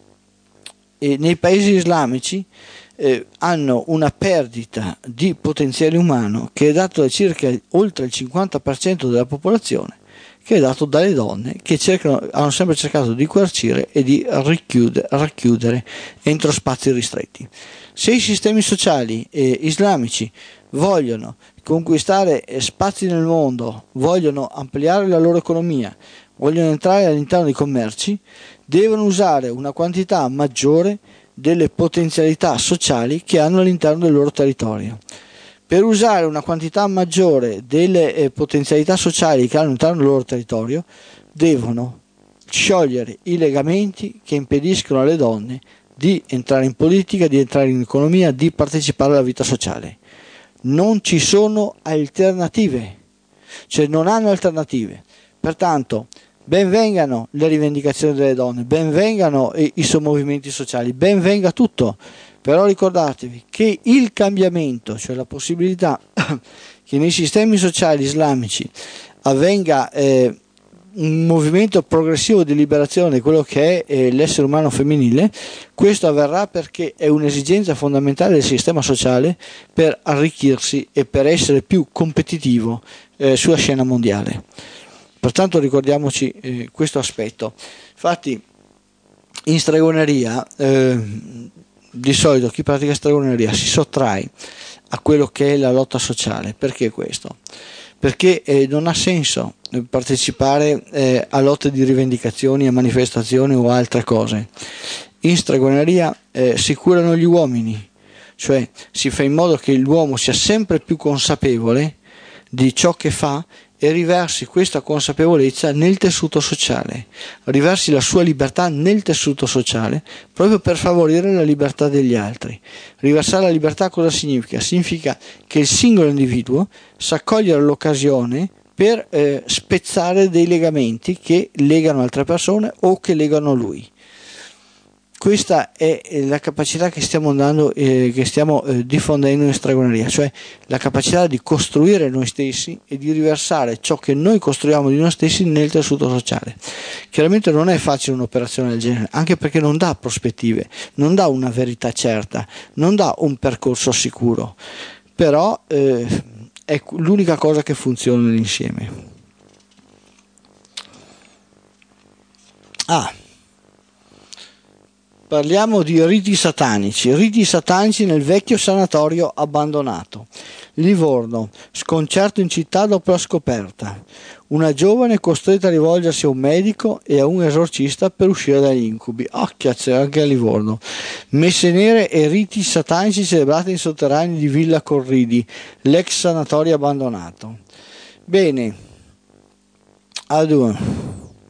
eh, nei paesi islamici eh, hanno una perdita di potenziale umano che è dato da circa oltre il cinquanta per cento della popolazione, che è dato dalle donne che cercano, hanno sempre cercato di coercire e di racchiudere, racchiudere entro spazi ristretti. Se i sistemi sociali eh, islamici vogliono conquistare eh, spazi nel mondo, vogliono ampliare la loro economia, vogliono entrare all'interno dei commerci, devono usare una quantità maggiore delle potenzialità sociali che hanno all'interno del loro territorio. Per usare una quantità maggiore delle eh, potenzialità sociali che hanno all'interno del loro territorio, devono sciogliere i legamenti che impediscono alle donne di entrare in politica, di entrare in economia, di partecipare alla vita sociale. Non ci sono alternative, cioè non hanno alternative. Pertanto, ben vengano le rivendicazioni delle donne, ben vengano i, i sommovimenti sociali, ben venga tutto, però ricordatevi che il cambiamento, cioè la possibilità che nei sistemi sociali islamici avvenga eh, un movimento progressivo di liberazione di quello che è eh, l'essere umano femminile, questo avverrà perché è un'esigenza fondamentale del sistema sociale per arricchirsi e per essere più competitivo eh, sulla scena mondiale. Pertanto ricordiamoci eh, questo aspetto. Infatti in stregoneria eh, di solito chi pratica stregoneria si sottrae a quello che è la lotta sociale. Perché questo? Perché eh, non ha senso partecipare eh, a lotte di rivendicazioni, a manifestazioni o altre cose. In stregoneria eh, si curano gli uomini, cioè si fa in modo che l'uomo sia sempre più consapevole di ciò che fa e riversi questa consapevolezza nel tessuto sociale, riversi la sua libertà nel tessuto sociale proprio per favorire la libertà degli altri. Riversare la libertà cosa significa? Significa che il singolo individuo sa cogliere l'occasione per eh, spezzare dei legamenti che legano altre persone o che legano lui. Questa è la capacità che stiamo andando, eh, che stiamo eh, diffondendo in stregoneria, cioè la capacità di costruire noi stessi e di riversare ciò che noi costruiamo di noi stessi nel tessuto sociale. Chiaramente non è facile un'operazione del genere, anche perché non dà prospettive, non dà una verità certa, non dà un percorso sicuro, però eh, è l'unica cosa che funziona nell'insieme. Ah. Parliamo di riti satanici, riti satanici nel vecchio sanatorio abbandonato. Livorno, sconcerto in città dopo la scoperta. Una giovane costretta a rivolgersi a un medico e a un esorcista per uscire dagli incubi. Ah, cazzo, anche a Livorno. Messe nere e riti satanici celebrati in sotterranei di Villa Corridi, l'ex sanatorio abbandonato. Bene, adunque.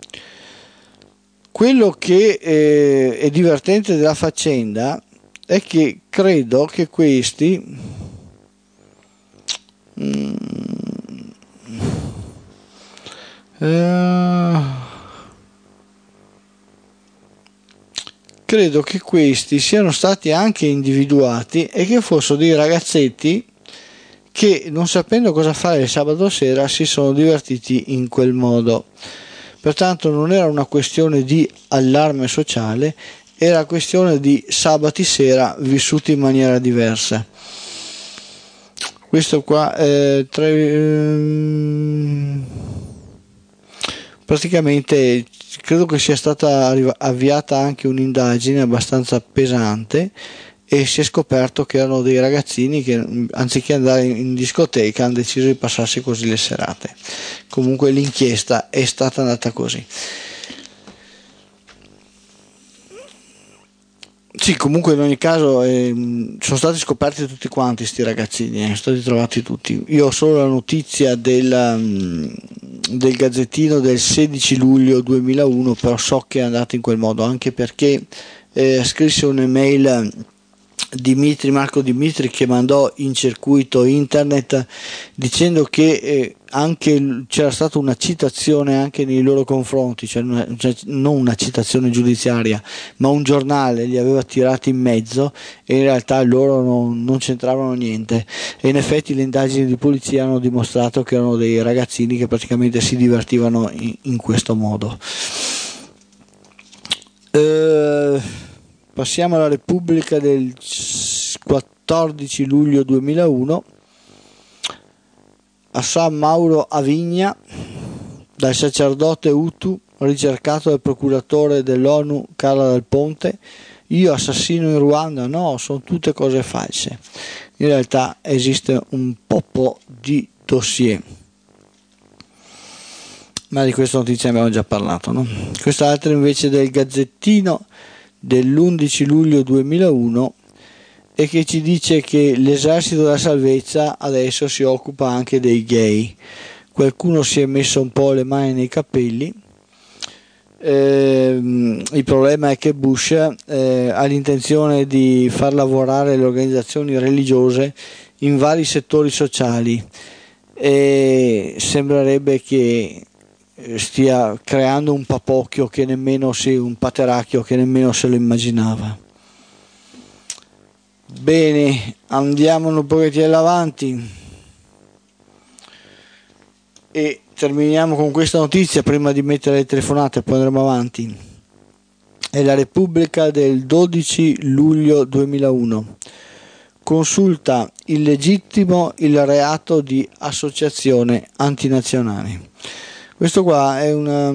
Quello che eh, è divertente della faccenda è che credo che questi mm, eh, credo che questi siano stati anche individuati e che fossero dei ragazzetti che, non sapendo cosa fare il sabato sera, si sono divertiti in quel modo. Pertanto non era una questione di allarme sociale, era questione di sabati sera vissuti in maniera diversa. Questo qua eh, tra, ehm, praticamente credo che sia stata avviata anche un'indagine abbastanza pesante e si è scoperto che erano dei ragazzini che anziché andare in discoteca hanno deciso di passarsi così le serate. Comunque l'inchiesta è stata andata così. Sì, comunque in ogni caso eh, sono stati scoperti tutti quanti sti ragazzini, eh, sono stati trovati tutti. Io ho solo la notizia del, um, del Gazzettino del sedici luglio duemilauno, però so che è andato in quel modo, anche perché eh, scrisse un'email Dimitri, Marco Dimitri, che mandò in circuito internet dicendo che eh, anche c'era stata una citazione anche nei loro confronti, cioè, una, cioè non una citazione giudiziaria, ma un giornale li aveva tirati in mezzo e in realtà loro non, non c'entravano niente, e in effetti le indagini di polizia hanno dimostrato che erano dei ragazzini che praticamente si divertivano in, in questo modo. Eh, passiamo alla Repubblica del quattordici luglio duemilauno. A San Mauro Avigna, dal sacerdote Hutu ricercato dal procuratore dell'ONU Carla Del Ponte: io assassino in Ruanda? No, sono tutte cose false. In realtà esiste un po' di dossier, ma di questa notizia abbiamo già parlato, no? Quest'altra invece del Gazzettino dell'undici luglio duemilauno, e che ci dice che l'esercito della salvezza adesso si occupa anche dei gay. Qualcuno si è messo un po' le mani nei capelli. Eh, il problema è che Bush eh, ha l'intenzione di far lavorare le organizzazioni religiose in vari settori sociali, e sembrerebbe che stia creando un papocchio che nemmeno si, un pateracchio che nemmeno se lo immaginava. Bene, andiamo un pochettino avanti e terminiamo con questa notizia prima di mettere le telefonate, poi andremo avanti. È la Repubblica del dodici luglio duemilauno. Consulta illegittimo il reato di associazione antinazionale. Questo qua è una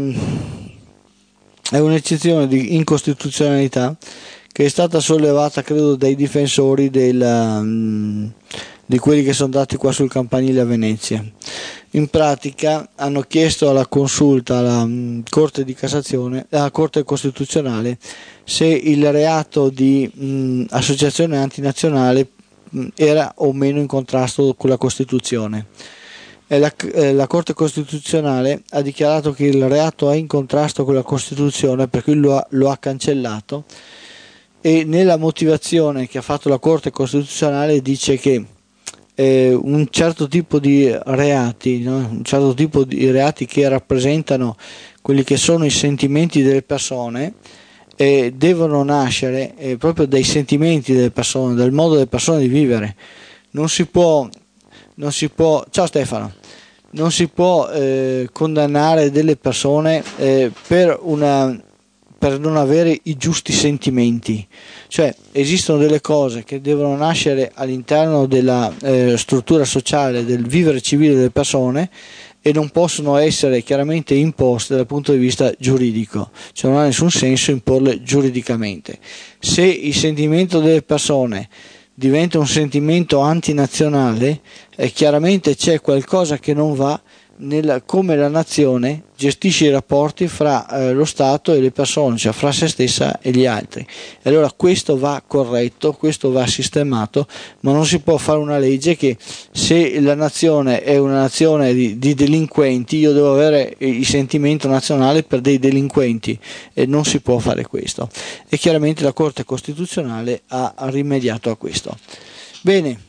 è un'eccezione di incostituzionalità che è stata sollevata, credo, dai difensori del, di quelli che sono andati qua sul campanile a Venezia. In pratica hanno chiesto alla consulta, alla Corte di Cassazione, alla Corte Costituzionale, se il reato di mh, associazione antinazionale mh, era o meno in contrasto con la Costituzione. E la, eh, la Corte Costituzionale ha dichiarato che il reato è in contrasto con la Costituzione, per cui lo ha, lo ha cancellato. E nella motivazione che ha fatto la Corte Costituzionale dice che eh, un certo tipo di reati, no? un certo tipo di reati che rappresentano quelli che sono i sentimenti delle persone, eh, devono nascere eh, proprio dai sentimenti delle persone, dal modo delle persone di vivere. Non si può, non si può, ciao Stefano, non si può eh, condannare delle persone eh, per una per non avere i giusti sentimenti. Cioè esistono delle cose che devono nascere all'interno della eh, struttura sociale, del vivere civile delle persone, e non possono essere chiaramente imposte dal punto di vista giuridico, cioè non ha nessun senso imporle giuridicamente. Se il sentimento delle persone diventa un sentimento antinazionale, eh, chiaramente c'è qualcosa che non va nel come la nazione gestisce i rapporti fra eh, lo Stato e le persone, cioè fra se stessa e gli altri. E allora questo va corretto, questo va sistemato, ma non si può fare una legge che se la nazione è una nazione di, di delinquenti, io devo avere il sentimento nazionale per dei delinquenti, e non si può fare questo. E chiaramente la Corte Costituzionale ha, ha rimediato a questo. Bene.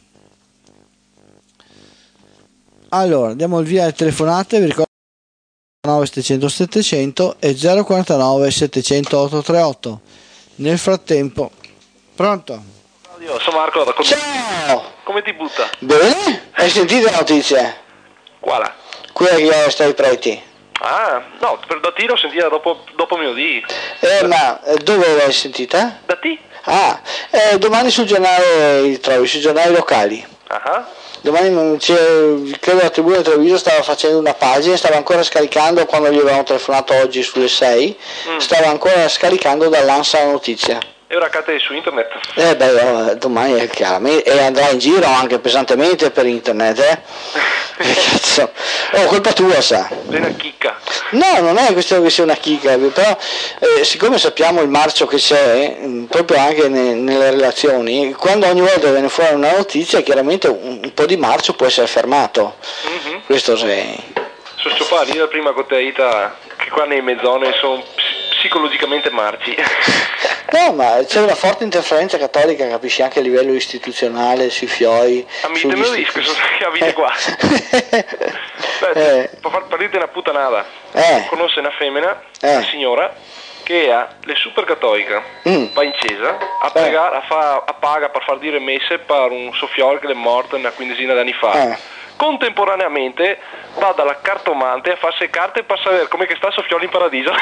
Allora, andiamo al via alle telefonate, vi ricordo nove settecento settecento e zero quarantanove settecento ottocentotrentotto. Nel frattempo, pronto? Io sono Marco da Con... Ciao! Come ti butta? Bene? Hai sentito la notizia? Quale? Quella che io sto ai preti. Ah, no, per da te l'ho sentita dopo, dopo mio dì. Eh, ma eh, dove l'hai sentita? Da te? Ah, eh, domani sul giornale li trovi, sui giornali locali. Ah. Domani c'è, credo la Tribuna di Treviso stava facendo una pagina, stava ancora scaricando quando gli avevamo telefonato oggi sulle sei, mm. stava ancora scaricando dall'Ansa la notizia. E ora cate su internet? Eh beh, domani è chiaramente, e andrà in giro anche pesantemente per internet, eh? Cazzo. Oh, colpa tua, sa. È una chicca. No, non è questione che sia una chicca, però eh, siccome sappiamo il marcio che c'è, mh, proprio anche ne, nelle relazioni, quando ogni volta viene fuori una notizia, chiaramente un, un po' di marcio può essere fermato. Mm-hmm. Questo se... So sciopare la prima con te, Ita, che qua nei mezzone sono psicologicamente marci. No, ma c'è una forte interferenza cattolica, capisci, anche a livello istituzionale, sui fioi. A mi te lo dico, sono capite qua. Beh, eh. Per far partire una puttanata, eh. conosce una femmina, eh. una signora, che ha le super cattolica, mm. va in chiesa, a, pregare, a, fa, a paga per far dire messe per un soffiolo che è morto una quindicina d'anni fa. Eh. Contemporaneamente va dalla cartomante a farsi carte per sapere come che sta il soffiolo in paradiso.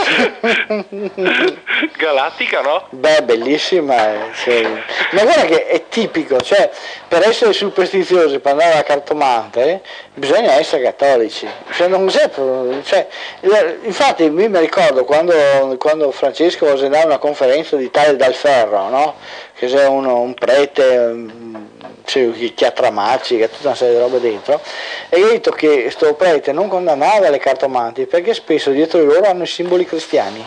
Galattica, no? Beh, bellissima, cioè. Ma guarda che è tipico, cioè per essere superstiziosi, per andare alla cartomante bisogna essere cattolici, cioè, non c'è, cioè, infatti io mi ricordo quando, quando Francesco voleva andare a una conferenza di Tale dal Ferro, no? Che c'è uno, un prete, cioè, che ha tramacci, che ha tutta una serie di robe dentro, e io ho detto che sto prete non condannava le cartomanti perché spesso dietro di loro hanno i simboli cristiani.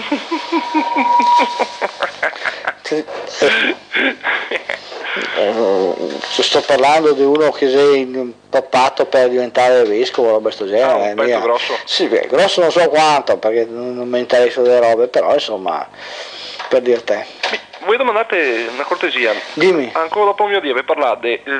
Sto parlando di uno che sei pappato per diventare vescovo o roba questo genere. Ah, un pezzo grosso. Sì, beh, grosso non so quanto perché non, non mi interessa delle robe, però insomma, per dir te. Vuoi domandarti una cortesia? Dimmi. Ancora dopo mio Dio, vi parlate di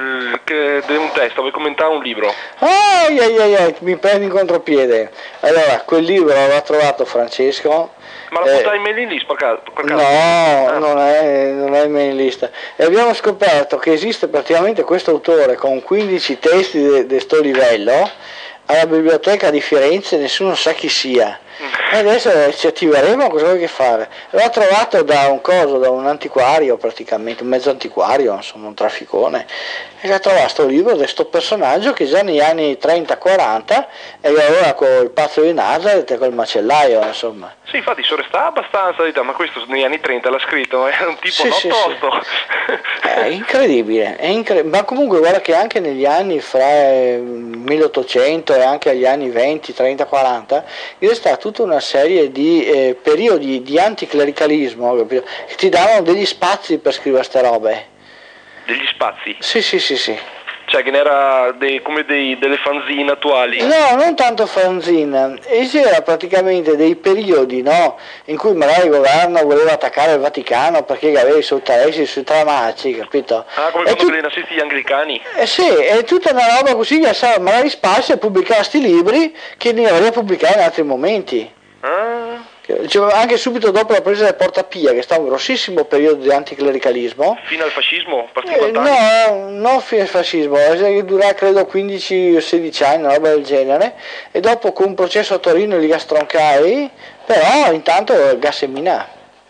un testo, vuoi commentare un libro? Ah, ai, ai, ai, mi prendi in contropiede. Allora, quel libro l'ha trovato Francesco. Ma la buttai eh, in mailing list per caso? No, ah. non, è, non è in mailing list. E abbiamo scoperto che esiste praticamente questo autore con quindici testi di sto livello alla biblioteca di Firenze, nessuno sa chi sia. E adesso ci attiveremo, cosa vuoi che fare? L'ho trovato da un coso, da un antiquario praticamente, un mezzo antiquario, insomma un trafficone, e ha trovato questo libro di questo personaggio che già negli anni trenta quaranta e allora col pazzo di Nazareth e col macellaio, insomma. Sì, infatti sono restato abbastanza, ma questo negli anni trenta l'ha scritto, è un tipo sì, non sì, tosto. Sì. È incredibile, è incre- ma comunque guarda che anche negli anni fra milleottocento e anche agli anni venti, trenta, quaranta, è stata tutta una serie di eh, periodi di anticlericalismo, capito? Che ti davano degli spazi per scrivere ste robe. Degli spazi? Sì, sì, sì, sì. Cioè che ne era dei, come dei, delle fanzine attuali? No, non tanto fanzine, e c'era praticamente dei periodi, no, in cui magari il governo voleva attaccare il Vaticano perché aveva i suoi interessi sui tramacci, capito? Ah, come e quando tu... nazisti gli anglicani? Eh sì, è tutta una roba così che sa, magari spazio a pubblicare questi libri che ne avrebbe pubblicare in altri momenti. Ah. Cioè, anche subito dopo la presa del Porta Pia, che è stato un grossissimo periodo di anticlericalismo. Fino al fascismo? Eh, no, non fino al fascismo, durerà credo quindici o sedici anni, una roba del genere, e dopo con un processo a Torino li gastroncai, però intanto gas e minà.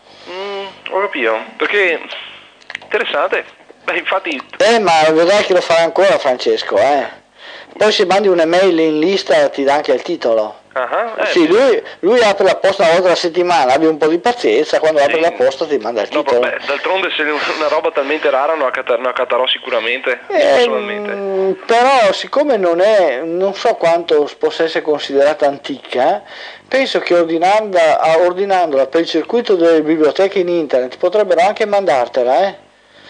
Mm, ho capito, perché interessante. Beh, infatti... Eh, ma vedrai che lo farà ancora Francesco, eh. Poi se mandi un'email in lista ti dà anche il titolo. Uh-huh, eh, sì, lui, lui apre la posta una volta alla settimana, abbi un po' di pazienza, quando sì. apre la posta ti manda il no, titolo. Beh, d'altronde se una roba talmente rara non accatarò sicuramente, eh, personalmente. Però siccome non è, non so quanto possa essere considerata antica, penso che ordinandola, ordinandola per il circuito delle biblioteche in internet potrebbero anche mandartela, eh.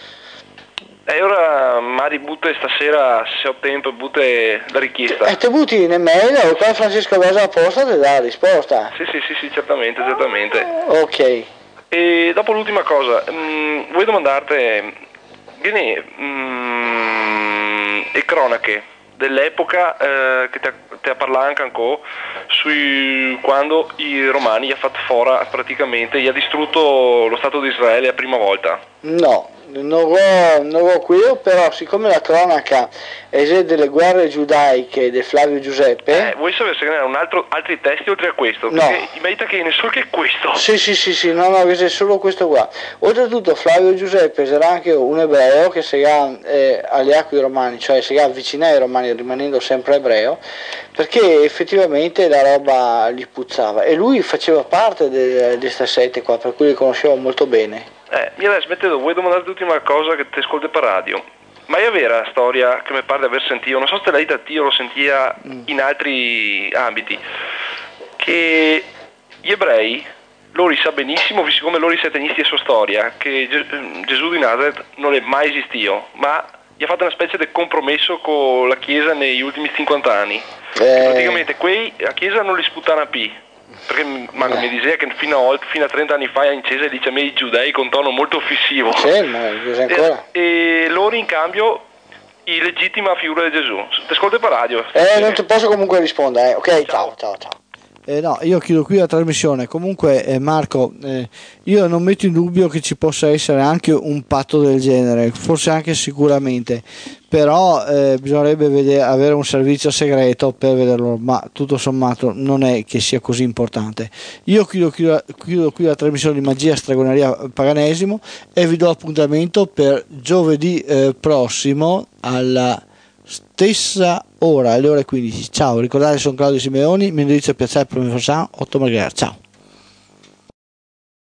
E ora Mari butte stasera, se ho tempo, butte la richiesta. E te butti in email o qua Francesco Vesa a posta ti dà la risposta. Sì, sì, sì, sì, certamente, certamente. Ok. E dopo l'ultima cosa, mh, vuoi domandarti, viene mh, e cronache dell'epoca eh, che ti ha parlato anche ancora sui quando i romani gli ha fatto fora praticamente, gli ha distrutto lo Stato di Israele la prima volta. No, non ho, non ho qui, però siccome la cronaca è delle guerre giudaiche di Flavio Giuseppe, eh, vuoi sapere se ne un altro, altri testi oltre a questo? No. Perché in verità che ne so che è questo. Sì, sì, sì, sì, no, no, è solo questo qua. Oltretutto Flavio Giuseppe era anche un ebreo che si eh, agli acqui romani, cioè si avvicina ai romani rimanendo sempre ebreo, perché effettivamente la roba gli puzzava e lui faceva parte di questa sette qua, per cui li conoscevo molto bene. Eh, io adesso mettevo, vuoi domandarti l'ultima cosa che ti ascolti per radio? Ma è vera la storia che mi pare di aver sentito, non so se l'hai da te o lo sentia mm. in altri ambiti, che gli ebrei, loro sa benissimo, siccome loro satanisti e sua storia, che Gesù di Nazareth non è mai esistito, ma gli ha fatto una specie di compromesso con la Chiesa negli ultimi cinquanta anni. Eh. Praticamente quei, la Chiesa non li sputana più. Perché Marco eh. mi diceva che fino a, fino a trenta anni fa in Chiesa dice a me i giudei con tono molto offensivo. Sì, ma ancora. E, e loro in cambio i legittima figura di Gesù. Ti ascolti per radio? Eh, non ti posso comunque rispondere, eh. Ok, ciao, ciao, ciao. Eh, no, io chiudo qui la trasmissione. Comunque eh, Marco, eh, io non metto in dubbio che ci possa essere anche un patto del genere, forse anche sicuramente, però eh, bisognerebbe vedere, avere un servizio segreto per vederlo, ma tutto sommato non è che sia così importante. Io chiudo, chiudo, chiudo qui la trasmissione di Magia, Stregoneria, Paganesimo e vi do appuntamento per giovedì eh, prossimo alla stessa ora, alle ore quindici. Ciao, ricordate, sono Claudio Simeoni, mio indirizzo è Piazzale Professor San, otto Marghera. Ciao.